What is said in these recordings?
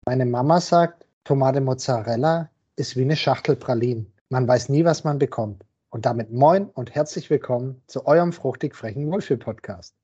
Meine Mama sagt, Tomate Mozzarella ist wie eine Schachtel Pralinen. Man weiß nie, was man bekommt. Und damit moin und herzlich willkommen zu eurem fruchtig frechen Wohlfühl-Podcast.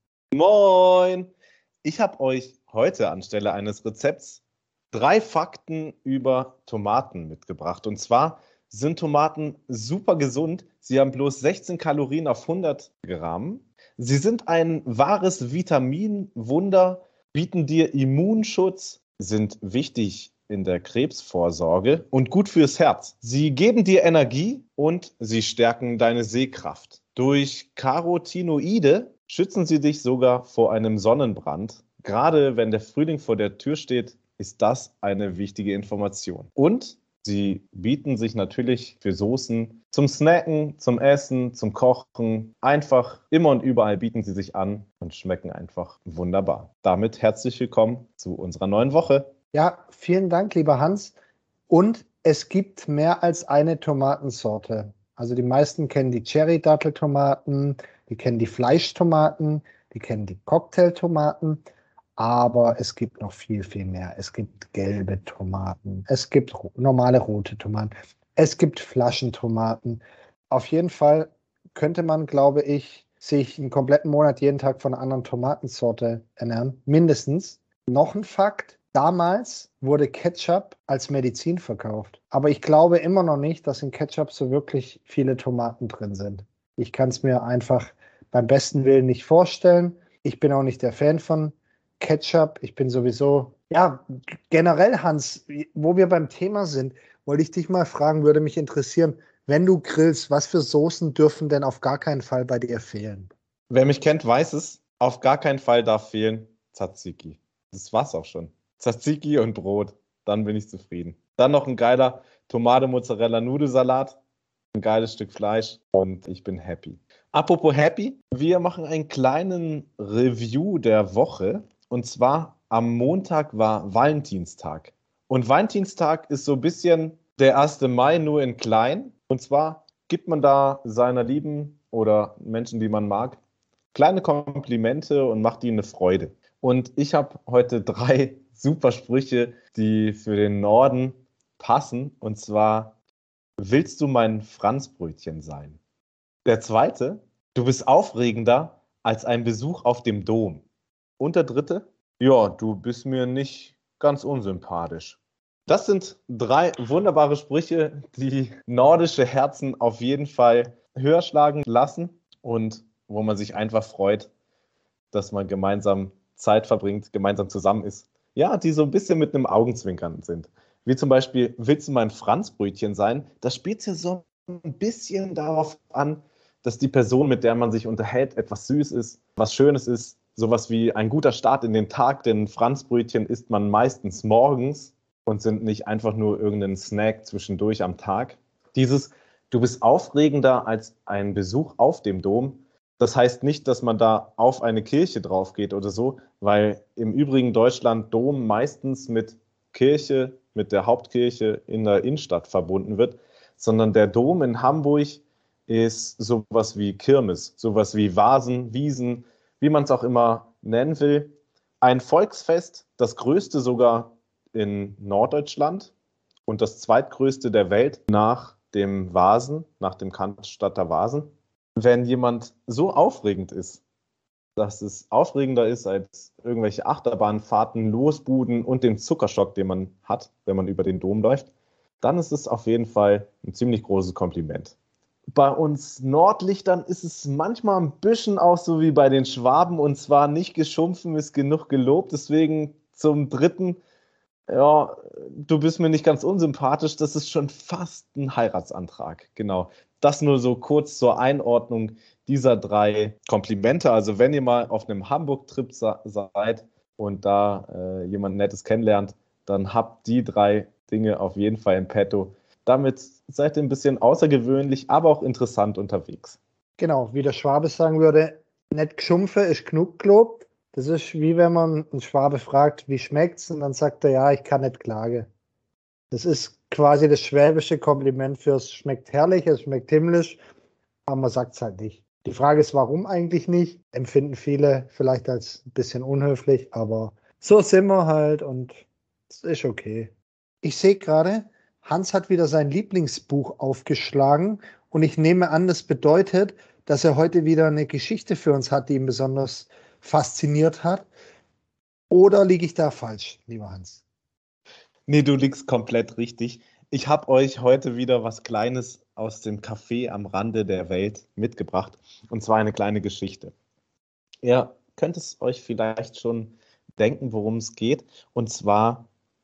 Moin! Ich habe euch heute anstelle eines Rezepts 3 Fakten über Tomaten mitgebracht. Und zwar sind Tomaten super gesund. Sie haben bloß 16 Kalorien auf 100 Gramm. Sie sind ein wahres Vitaminwunder, bieten dir Immunschutz, sind wichtig in der Krebsvorsorge und gut fürs Herz. Sie geben dir Energie und sie stärken deine Sehkraft. Durch Carotinoide schützen sie dich sogar vor einem Sonnenbrand. Gerade wenn der Frühling vor der Tür steht, ist das eine wichtige Information. Und sie bieten sich natürlich für Soßen zum Snacken, zum Essen, zum Kochen. Einfach immer und überall bieten sie sich an und schmecken einfach wunderbar. Damit herzlich willkommen zu unserer neuen Woche. Ja, vielen Dank, lieber Hans. Und es gibt mehr als eine Tomatensorte. Also die meisten kennen die Cherry-Datteltomaten, die kennen die Fleischtomaten, die kennen die Cocktailtomaten. Aber es gibt noch viel, viel mehr. Es gibt gelbe Tomaten, es gibt normale rote Tomaten, es gibt Flaschentomaten. Auf jeden Fall könnte man, glaube ich, sich einen kompletten Monat jeden Tag von einer anderen Tomatensorte ernähren, mindestens. Noch ein Fakt: Damals wurde Ketchup als Medizin verkauft. Aber ich glaube immer noch nicht, dass in Ketchup so wirklich viele Tomaten drin sind. Ich kann es mir einfach beim besten Willen nicht vorstellen. Ich bin auch nicht der Fan von Ketchup. Ich bin sowieso, ja, generell, Hans, wo wir beim Thema sind, wollte ich dich mal fragen, würde mich interessieren, wenn du grillst, was für Soßen dürfen denn auf gar keinen Fall bei dir fehlen? Wer mich kennt, weiß es. Auf gar keinen Fall darf fehlen Tzatziki. Das war's auch schon. Tzatziki und Brot. Dann bin ich zufrieden. Dann noch ein geiler Tomate-Mozzarella-Nudelsalat. Ein geiles Stück Fleisch und ich bin happy. Apropos happy, wir machen einen kleinen Review der Woche. Und zwar am Montag war Valentinstag. Und Valentinstag ist so ein bisschen der 1. Mai nur in klein. Und zwar gibt man da seiner Lieben oder Menschen, die man mag, kleine Komplimente und macht ihnen eine Freude. Und ich habe heute 3 super Sprüche, die für den Norden passen. Und zwar: Willst du mein Franzbrötchen sein? Der zweite: Du bist aufregender als ein Besuch auf dem Dom. Und der dritte: Ja, du bist mir nicht ganz unsympathisch. Das sind 3 wunderbare Sprüche, die nordische Herzen auf jeden Fall höher schlagen lassen und wo man sich einfach freut, dass man gemeinsam Zeit verbringt, gemeinsam zusammen ist. Ja, die so ein bisschen mit einem Augenzwinkern sind. Wie zum Beispiel: Willst du mein Franzbrötchen sein? Das spielt ja so ein bisschen darauf an, dass die Person, mit der man sich unterhält, etwas süß ist, was Schönes ist. Sowas wie ein guter Start in den Tag, denn Franzbrötchen isst man meistens morgens und sind nicht einfach nur irgendein Snack zwischendurch am Tag. Dieses: Du bist aufregender als ein Besuch auf dem Dom. Das heißt nicht, dass man da auf eine Kirche drauf geht oder so, weil im übrigen Deutschland Dom meistens mit Kirche, mit der Hauptkirche in der Innenstadt verbunden wird, sondern der Dom in Hamburg ist sowas wie Kirmes, sowas wie Vasen, Wiesen, wie man es auch immer nennen will. Ein Volksfest, das größte sogar in Norddeutschland und das zweitgrößte der Welt nach dem Vasen, nach dem Cannstatter Vasen. Wenn jemand so aufregend ist, dass es aufregender ist als irgendwelche Achterbahnfahrten, Losbuden und den Zuckerschock, den man hat, wenn man über den Dom läuft, dann ist es auf jeden Fall ein ziemlich großes Kompliment. Bei uns Nordlichtern ist es manchmal ein bisschen auch so wie bei den Schwaben, und zwar: nicht geschumpfen ist genug gelobt. Deswegen zum dritten: Ja, du bist mir nicht ganz unsympathisch. Das ist schon fast ein Heiratsantrag. Genau. Das nur so kurz zur Einordnung dieser 3 Komplimente. Also wenn ihr mal auf einem Hamburg-Trip seid und da jemand Nettes kennenlernt, dann habt die 3 Dinge auf jeden Fall im Petto. Damit seid ihr ein bisschen außergewöhnlich, aber auch interessant unterwegs. Genau, wie der Schwabe sagen würde, nicht geschumpfe ist genug gelobt. Das ist wie wenn man einen Schwabe fragt, wie schmeckt's? Und dann sagt er, ja, ich kann nicht klagen. Das ist quasi das schwäbische Kompliment fürs schmeckt herrlich, es schmeckt himmlisch, aber man sagt es halt nicht. Die Frage ist, warum eigentlich nicht? Empfinden viele vielleicht als ein bisschen unhöflich, aber so sind wir halt und Das ist okay. Ich sehe gerade, Hans hat wieder sein Lieblingsbuch aufgeschlagen und ich nehme an, das bedeutet, dass er heute wieder eine Geschichte für uns hat, die ihn besonders fasziniert hat. Oder liege ich da falsch, lieber Hans? Nee, du liegst komplett richtig. Ich habe euch heute wieder was Kleines aus dem Café am Rande der Welt mitgebracht. Und zwar eine kleine Geschichte. Ihr könnt es euch vielleicht schon denken, worum es geht. Und zwar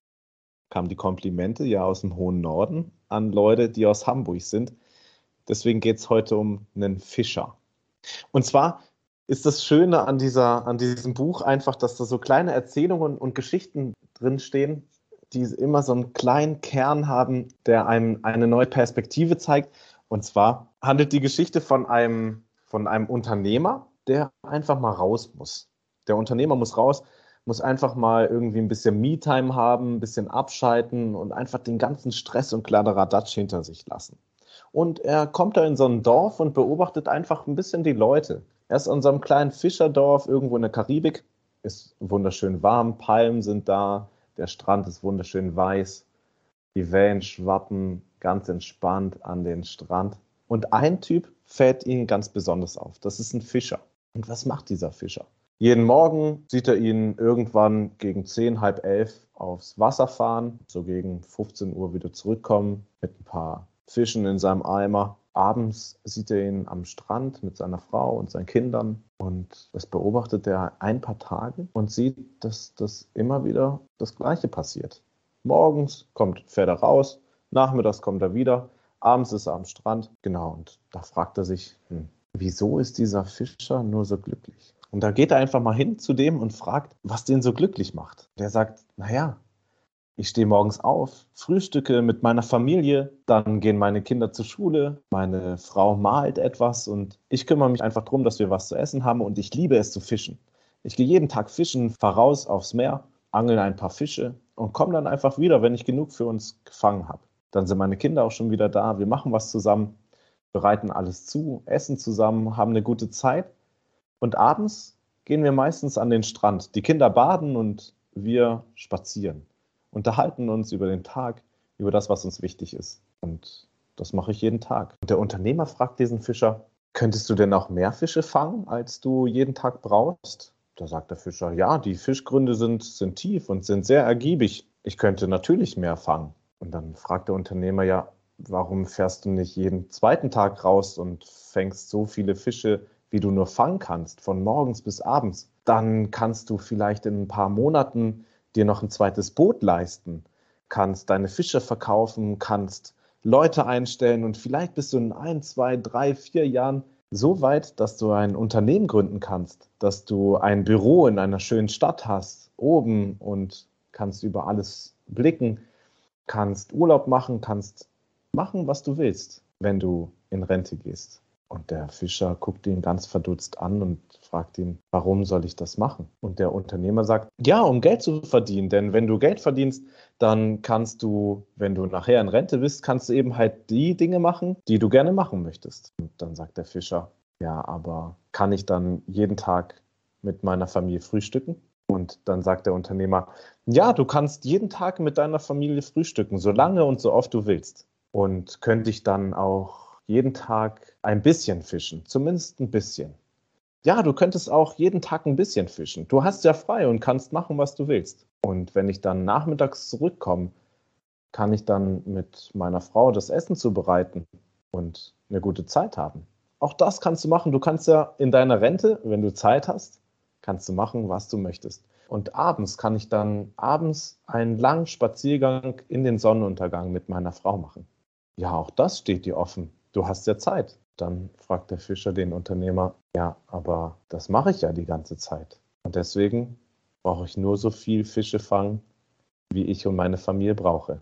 kamen die Komplimente ja aus dem hohen Norden an Leute, die aus Hamburg sind. Deswegen geht es heute um einen Fischer. Und zwar ist das Schöne an diesem Buch einfach, dass da so kleine Erzählungen und Geschichten drinstehen, die immer so einen kleinen Kern haben, der einem eine neue Perspektive zeigt. Und zwar handelt die Geschichte von einem Unternehmer, der einfach mal raus muss. Der Unternehmer muss raus, muss einfach mal irgendwie ein bisschen Me-Time haben, ein bisschen abschalten und einfach den ganzen Stress und Kladderadatsch hinter sich lassen. Und er kommt da in so ein Dorf und beobachtet einfach ein bisschen die Leute. Er ist in so einem kleinen Fischerdorf irgendwo in der Karibik, ist wunderschön warm, Palmen sind da, der Strand ist wunderschön weiß, die Wellen schwappen ganz entspannt an den Strand. Und ein Typ fällt ihm ganz besonders auf. Das ist ein Fischer. Und was macht dieser Fischer? Jeden Morgen sieht er ihn irgendwann gegen 10, halb 11 aufs Wasser fahren, so gegen 15 Uhr wieder zurückkommen mit ein paar Fischen in seinem Eimer. Abends sieht er ihn am Strand mit seiner Frau und seinen Kindern und das beobachtet er ein paar Tage und sieht, dass das immer wieder das Gleiche passiert. Morgens fährt er raus, nachmittags kommt er wieder, abends ist er am Strand. Genau, und da fragt er sich, wieso ist dieser Fischer nur so glücklich? Und da geht er einfach mal hin zu dem und fragt, was den so glücklich macht. Der sagt, naja, ich stehe morgens auf, frühstücke mit meiner Familie, dann gehen meine Kinder zur Schule, meine Frau malt etwas und ich kümmere mich einfach darum, dass wir was zu essen haben und ich liebe es zu fischen. Ich gehe jeden Tag fischen, fahre raus aufs Meer, angel ein paar Fische und komme dann einfach wieder, wenn ich genug für uns gefangen habe. Dann sind meine Kinder auch schon wieder da, wir machen was zusammen, bereiten alles zu, essen zusammen, haben eine gute Zeit und abends gehen wir meistens an den Strand. Die Kinder baden und wir spazieren. Unterhalten uns über den Tag, über das, was uns wichtig ist. Und das mache ich jeden Tag. Und der Unternehmer fragt diesen Fischer, könntest du denn auch mehr Fische fangen, als du jeden Tag brauchst? Da sagt der Fischer, ja, die Fischgründe sind tief und sind sehr ergiebig. Ich könnte natürlich mehr fangen. Und dann fragt der Unternehmer, ja, warum fährst du nicht jeden zweiten Tag raus und fängst so viele Fische, wie du nur fangen kannst, von morgens bis abends? Dann kannst du vielleicht in ein paar Monaten dir noch ein zweites Boot leisten, kannst deine Fische verkaufen, kannst Leute einstellen und vielleicht bist du in 1, 2, 3, 4 Jahren so weit, dass du ein Unternehmen gründen kannst, dass du ein Büro in einer schönen Stadt hast, oben und kannst über alles blicken, kannst Urlaub machen, kannst machen, was du willst, wenn du in Rente gehst. Und der Fischer guckt ihn ganz verdutzt an und fragt ihn, warum soll ich das machen? Und der Unternehmer sagt, ja, um Geld zu verdienen. Denn wenn du Geld verdienst, dann kannst du, wenn du nachher in Rente bist, kannst du eben halt die Dinge machen, die du gerne machen möchtest. Und dann sagt der Fischer, ja, aber kann ich dann jeden Tag mit meiner Familie frühstücken? Und dann sagt der Unternehmer, ja, du kannst jeden Tag mit deiner Familie frühstücken, so lange und so oft du willst. Und könnte ich dann auch jeden Tag ein bisschen fischen, zumindest ein bisschen. Ja, du könntest auch jeden Tag ein bisschen fischen. Du hast ja frei und kannst machen, was du willst. Und wenn ich dann nachmittags zurückkomme, kann ich dann mit meiner Frau das Essen zubereiten und eine gute Zeit haben. Auch das kannst du machen. Du kannst ja in deiner Rente, wenn du Zeit hast, kannst du machen, was du möchtest. Und abends kann ich dann einen langen Spaziergang in den Sonnenuntergang mit meiner Frau machen. Ja, auch das steht dir offen. Du hast ja Zeit. Dann fragt der Fischer den Unternehmer, ja, aber das mache ich ja die ganze Zeit. Und deswegen brauche ich nur so viel Fische fangen, wie ich und meine Familie brauche.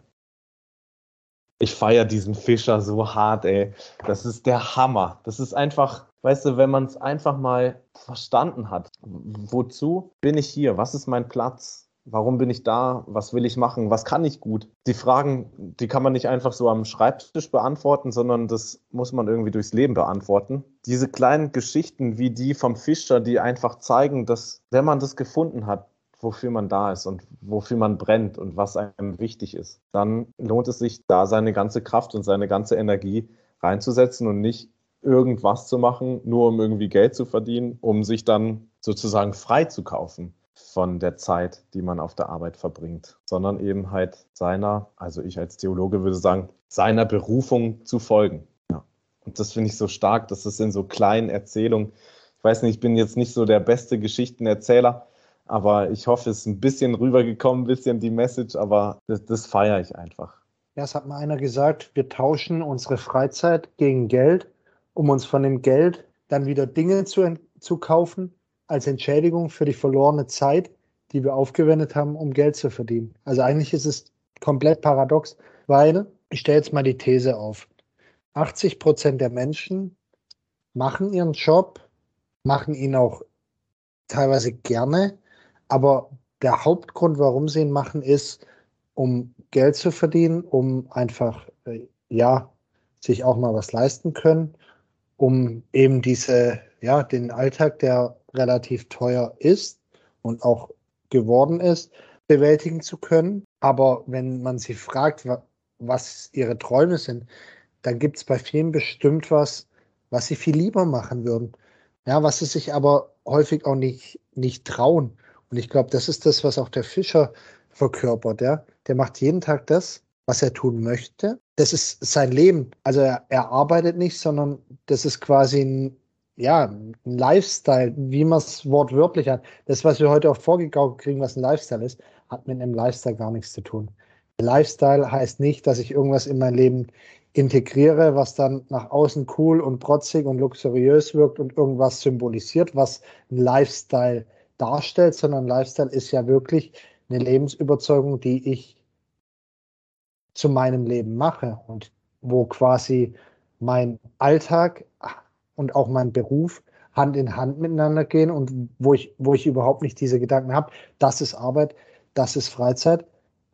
Ich feiere diesen Fischer so hart, ey. Das ist der Hammer. Das ist einfach, weißt du, wenn man es einfach mal verstanden hat. Wozu bin ich hier? Was ist mein Platz? Warum bin ich da? Was will ich machen? Was kann ich gut? Die Fragen, die kann man nicht einfach so am Schreibtisch beantworten, sondern das muss man irgendwie durchs Leben beantworten. Diese kleinen Geschichten wie die vom Fischer, die einfach zeigen, dass, wenn man das gefunden hat, wofür man da ist und wofür man brennt und was einem wichtig ist, dann lohnt es sich, da seine ganze Kraft und seine ganze Energie reinzusetzen und nicht irgendwas zu machen, nur um irgendwie Geld zu verdienen, um sich dann sozusagen frei zu kaufen von der Zeit, die man auf der Arbeit verbringt, sondern eben halt seiner, also ich als Theologe würde sagen, seiner Berufung zu folgen. Ja. Und das finde ich so stark, dass es in so kleinen Erzählungen, ich weiß nicht, ich bin jetzt nicht so der beste Geschichtenerzähler, aber ich hoffe, es ist ein bisschen rübergekommen, ein bisschen die Message, aber das feiere ich einfach. Ja, es hat mal einer gesagt, wir tauschen unsere Freizeit gegen Geld, um uns von dem Geld dann wieder Dinge zu kaufen, als Entschädigung für die verlorene Zeit, die wir aufgewendet haben, um Geld zu verdienen. Also eigentlich ist es komplett paradox, weil ich stelle jetzt mal die These auf. 80% der Menschen machen ihren Job, machen ihn auch teilweise gerne, aber der Hauptgrund, warum sie ihn machen, ist, um Geld zu verdienen, um einfach, ja, sich auch mal was leisten können, um eben den Alltag, der relativ teuer ist und auch geworden ist, bewältigen zu können. Aber wenn man sie fragt, was ihre Träume sind, dann gibt es bei vielen bestimmt was sie viel lieber machen würden. Ja, was sie sich aber häufig auch nicht trauen. Und ich glaube, das ist das, was auch der Fischer verkörpert. Ja? Der macht jeden Tag das, was er tun möchte. Das ist sein Leben. Also er arbeitet nicht, sondern das ist quasi ein Lifestyle, wie man es wortwörtlich hat. Das, was wir heute auch vorgegaukelt kriegen, was ein Lifestyle ist, hat mit einem Lifestyle gar nichts zu tun. Lifestyle heißt nicht, dass ich irgendwas in mein Leben integriere, was dann nach außen cool und protzig und luxuriös wirkt und irgendwas symbolisiert, was ein Lifestyle darstellt, sondern Lifestyle ist ja wirklich eine Lebensüberzeugung, die ich zu meinem Leben mache und wo quasi mein Alltag und auch mein Beruf Hand in Hand miteinander gehen und wo ich überhaupt nicht diese Gedanken habe, das ist Arbeit, das ist Freizeit.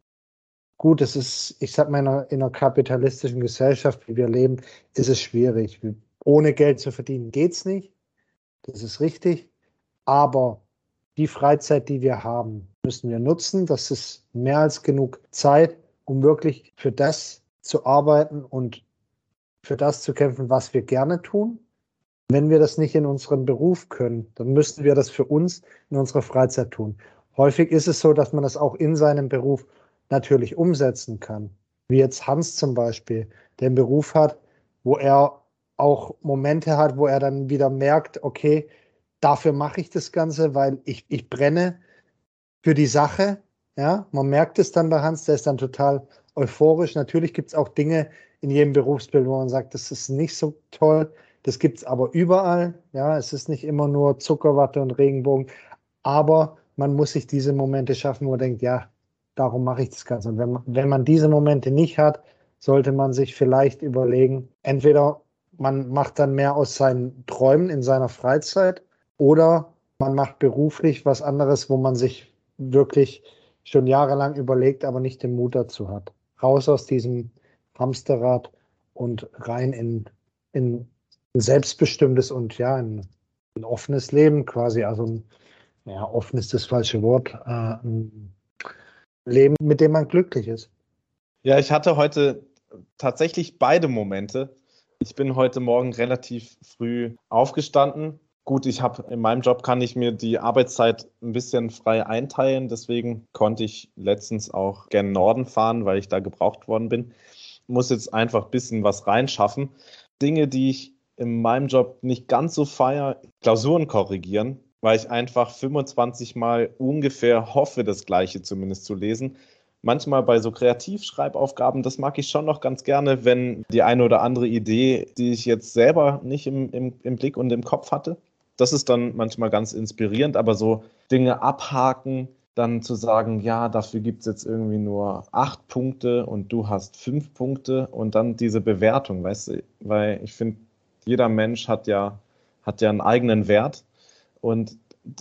Gut, ich sag mal, in einer kapitalistischen Gesellschaft, wie wir leben, ist es schwierig. Ohne Geld zu verdienen geht's nicht. Das ist richtig. Aber die Freizeit, die wir haben, müssen wir nutzen. Das ist mehr als genug Zeit, um wirklich für das zu arbeiten und für das zu kämpfen, was wir gerne tun. Wenn wir das nicht in unserem Beruf können, dann müssten wir das für uns in unserer Freizeit tun. Häufig ist es so, dass man das auch in seinem Beruf natürlich umsetzen kann. Wie jetzt Hans zum Beispiel, der einen Beruf hat, wo er auch Momente hat, wo er dann wieder merkt, okay, dafür mache ich das Ganze, weil ich brenne für die Sache. Ja, man merkt es dann bei Hans, der ist dann total euphorisch. Natürlich gibt es auch Dinge in jedem Berufsbild, wo man sagt, das ist nicht so toll. Das gibt es aber überall. Ja, es ist nicht immer nur Zuckerwatte und Regenbogen. Aber man muss sich diese Momente schaffen, wo man denkt, ja, darum mache ich das Ganze. Und wenn man diese Momente nicht hat, sollte man sich vielleicht überlegen, entweder man macht dann mehr aus seinen Träumen in seiner Freizeit oder man macht beruflich was anderes, wo man sich wirklich schon jahrelang überlegt, aber nicht den Mut dazu hat. Raus aus diesem Hamsterrad und rein in ein selbstbestimmtes und ja, ein offenes Leben quasi. Also offen ist das falsche Wort. Ein Leben, mit dem man glücklich ist. Ja, ich hatte heute tatsächlich beide Momente. Ich bin heute Morgen relativ früh aufgestanden. Gut, in meinem Job kann ich mir die Arbeitszeit ein bisschen frei einteilen. Deswegen konnte ich letztens auch gen Norden fahren, weil ich da gebraucht worden bin. Muss jetzt einfach ein bisschen was reinschaffen. Dinge, die ich in meinem Job nicht ganz so feiere, Klausuren korrigieren, weil ich einfach 25 Mal ungefähr hoffe, das Gleiche zumindest zu lesen. Manchmal bei so Kreativschreibaufgaben, das mag ich schon noch ganz gerne, wenn die eine oder andere Idee, die ich jetzt selber nicht im Blick und im Kopf hatte, das ist dann manchmal ganz inspirierend, aber so Dinge abhaken, dann zu sagen, ja, dafür gibt es jetzt irgendwie nur 8 Punkte und du hast 5 Punkte und dann diese Bewertung, weißt du, weil ich finde, jeder Mensch hat ja einen eigenen Wert und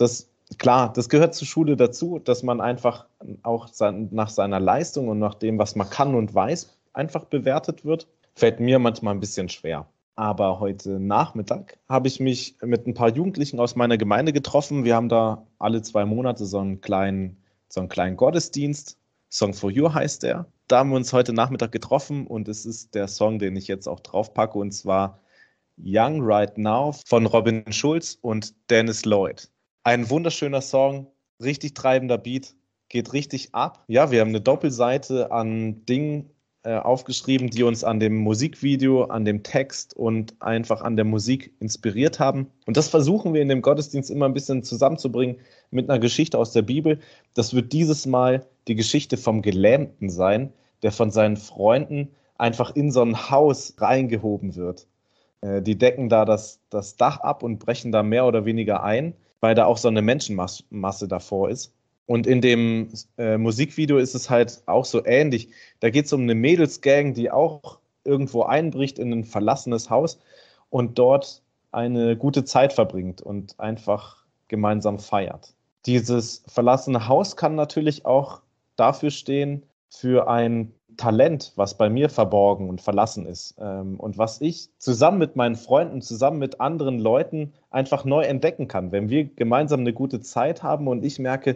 klar, das gehört zur Schule dazu, dass man einfach auch nach seiner Leistung und nach dem, was man kann und weiß, einfach bewertet wird. Fällt mir manchmal ein bisschen schwer. Aber heute Nachmittag habe ich mich mit ein paar Jugendlichen aus meiner Gemeinde getroffen. Wir haben da alle 2 Monate so einen kleinen Gottesdienst. Song for You heißt der. Da haben wir uns heute Nachmittag getroffen und es ist der Song, den ich jetzt auch draufpacke, und zwar Young Right Now von Robin Schulz und Dennis Lloyd. Ein wunderschöner Song, richtig treibender Beat, geht richtig ab. Ja, wir haben eine Doppelseite an Dingen aufgeschrieben, die uns an dem Musikvideo, an dem Text und einfach an der Musik inspiriert haben. Und das versuchen wir in dem Gottesdienst immer ein bisschen zusammenzubringen mit einer Geschichte aus der Bibel. Das wird dieses Mal die Geschichte vom Gelähmten sein, der von seinen Freunden einfach in so ein Haus reingehoben wird. Die decken da das Dach ab und brechen da mehr oder weniger ein, weil da auch so eine Menschenmasse davor ist. Und in dem Musikvideo ist es halt auch so ähnlich. Da geht es um eine Mädelsgang, die auch irgendwo einbricht in ein verlassenes Haus und dort eine gute Zeit verbringt und einfach gemeinsam feiert. Dieses verlassene Haus kann natürlich auch dafür stehen, für ein Talent, was bei mir verborgen und verlassen ist, und was ich zusammen mit meinen Freunden, zusammen mit anderen Leuten einfach neu entdecken kann. Wenn wir gemeinsam eine gute Zeit haben und ich merke,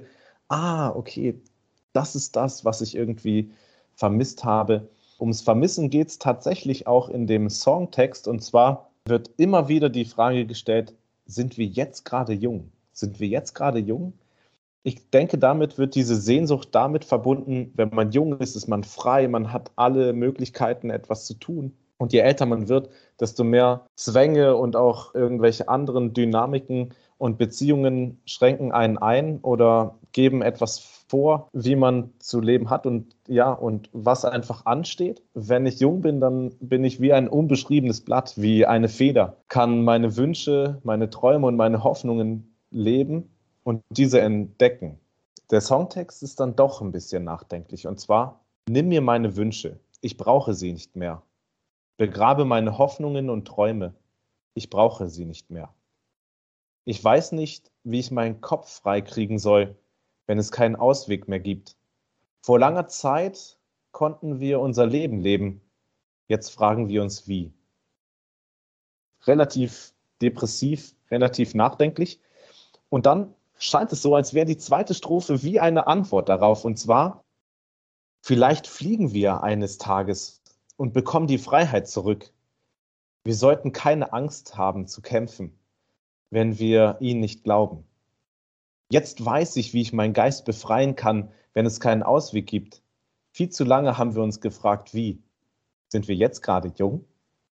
okay, das ist das, was ich irgendwie vermisst habe. Ums Vermissen geht es tatsächlich auch in dem Songtext, und zwar wird immer wieder die Frage gestellt, sind wir jetzt gerade jung? Sind wir jetzt gerade jung? Ich denke, damit wird diese Sehnsucht damit verbunden, wenn man jung ist, ist man frei, man hat alle Möglichkeiten, etwas zu tun. Und je älter man wird, desto mehr Zwänge und auch irgendwelche anderen Dynamiken und Beziehungen schränken einen ein oder geben etwas vor, wie man zu leben hat und ja, und was einfach ansteht. Wenn ich jung bin, dann bin ich wie ein unbeschriebenes Blatt, wie eine Feder, kann meine Wünsche, meine Träume und meine Hoffnungen leben und diese entdecken. Der Songtext ist dann doch ein bisschen nachdenklich, und zwar: Nimm mir meine Wünsche, ich brauche sie nicht mehr. Begrabe meine Hoffnungen und Träume, ich brauche sie nicht mehr. Ich weiß nicht, wie ich meinen Kopf freikriegen soll, wenn es keinen Ausweg mehr gibt. Vor langer Zeit konnten wir unser Leben leben, jetzt fragen wir uns wie. Relativ depressiv, relativ nachdenklich. Und dann scheint es so, als wäre die zweite Strophe wie eine Antwort darauf. Und zwar: Vielleicht fliegen wir eines Tages und bekommen die Freiheit zurück. Wir sollten keine Angst haben zu kämpfen, wenn wir ihnen nicht glauben. Jetzt weiß ich, wie ich meinen Geist befreien kann, wenn es keinen Ausweg gibt. Viel zu lange haben wir uns gefragt, wie. Sind wir jetzt gerade jung?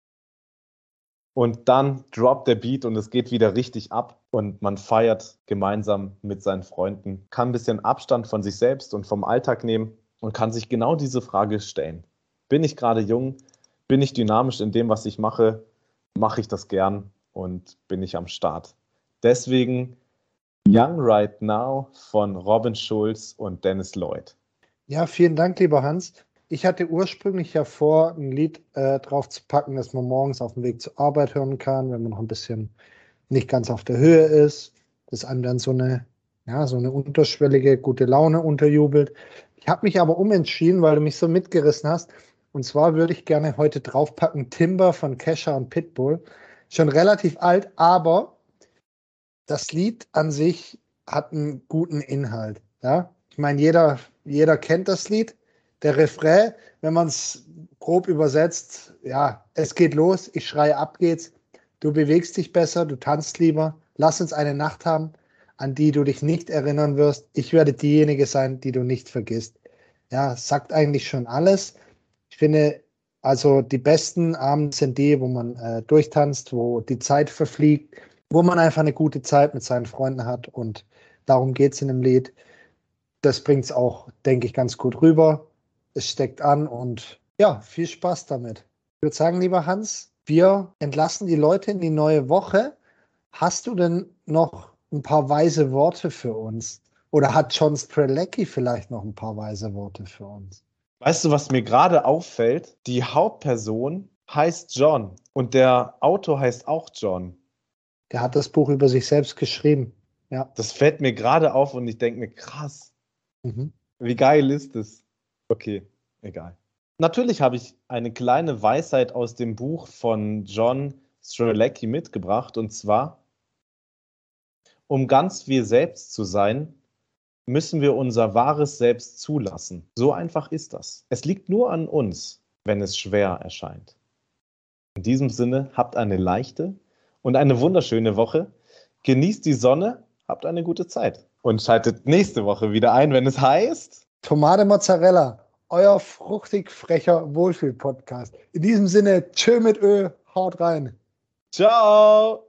Und dann droppt der Beat und es geht wieder richtig ab und man feiert gemeinsam mit seinen Freunden, kann ein bisschen Abstand von sich selbst und vom Alltag nehmen und kann sich genau diese Frage stellen. Bin ich gerade jung? Bin ich dynamisch in dem, was ich mache? Mache ich das gern und bin ich am Start? Deswegen Young Right Now von Robin Schulz und Dennis Lloyd. Ja, vielen Dank, lieber Hans. Ich hatte ursprünglich ja vor, ein Lied drauf zu packen, das man morgens auf dem Weg zur Arbeit hören kann, wenn man noch ein bisschen nicht ganz auf der Höhe ist, das einem dann so eine unterschwellige gute Laune unterjubelt. Ich habe mich aber umentschieden, weil du mich so mitgerissen hast. Und zwar würde ich gerne heute draufpacken Timber von Kesha und Pitbull. Schon relativ alt, aber das Lied an sich hat einen guten Inhalt. Ja? Ich meine, jeder kennt das Lied. Der Refrain, wenn man es grob übersetzt, ja, es geht los, ich schreie, ab geht's. Du bewegst dich besser, du tanzt lieber. Lass uns eine Nacht haben, an die du dich nicht erinnern wirst. Ich werde diejenige sein, die du nicht vergisst. Ja, sagt eigentlich schon alles. Ich finde, also die besten Abende sind die, wo man durchtanzt, wo die Zeit verfliegt, wo man einfach eine gute Zeit mit seinen Freunden hat. Und darum geht es in dem Lied. Das bringt es auch, denke ich, ganz gut rüber. Es steckt an und ja, viel Spaß damit. Ich würde sagen, lieber Hans, wir entlassen die Leute in die neue Woche. Hast du denn noch ein paar weise Worte für uns? Oder hat John Strelecki vielleicht noch ein paar weise Worte für uns? Weißt du, was mir gerade auffällt? Die Hauptperson heißt John und der Autor heißt auch John. Der hat das Buch über sich selbst geschrieben. Ja. Das fällt mir gerade auf und ich denke mir, krass, Mhm. wie geil ist das? Okay, egal. Natürlich habe ich eine kleine Weisheit aus dem Buch von John Strzelecki mitgebracht, und zwar: Um ganz wir selbst zu sein, müssen wir unser wahres Selbst zulassen. So einfach ist das. Es liegt nur an uns, wenn es schwer erscheint. In diesem Sinne, habt eine leichte und eine wunderschöne Woche. Genießt die Sonne, habt eine gute Zeit. Und schaltet nächste Woche wieder ein, wenn es heißt Tomate Mozzarella, euer fruchtig frecher Wohlfühl-Podcast. In diesem Sinne, tschö mit Ö, haut rein. Ciao!